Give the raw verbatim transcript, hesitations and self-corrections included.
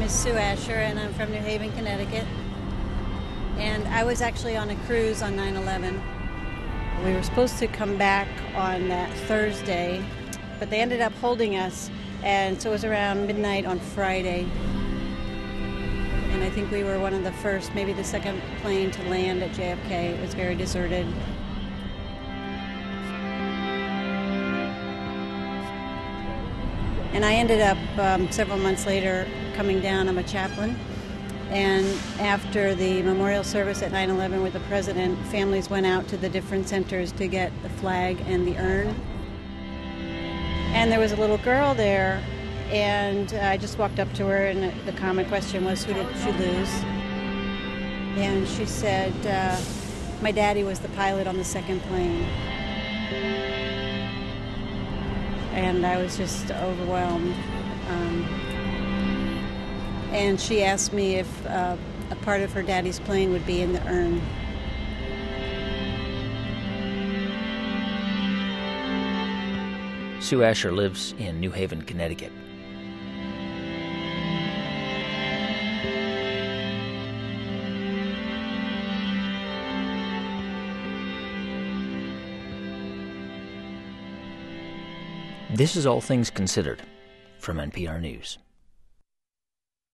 is Sue Asher, and I'm from New Haven, Connecticut. And I was actually on a cruise on nine eleven. We were supposed to come back on that Thursday, but they ended up holding us, and so it was around midnight on Friday. And I think we were one of the first, maybe the second plane to land at J F K. It was very deserted. And I ended up um, several months later coming down. I'm a chaplain. And after the memorial service at nine eleven with the president, families went out to the different centers to get the flag and the urn. And there was a little girl there, and I just walked up to her, and the common question was, who did she lose? And she said, uh, my daddy was the pilot on the second plane. And I was just overwhelmed. Um, and she asked me if uh, a part of her daddy's plane would be in the urn. Sue Asher lives in New Haven, Connecticut. This is All Things Considered from N P R News.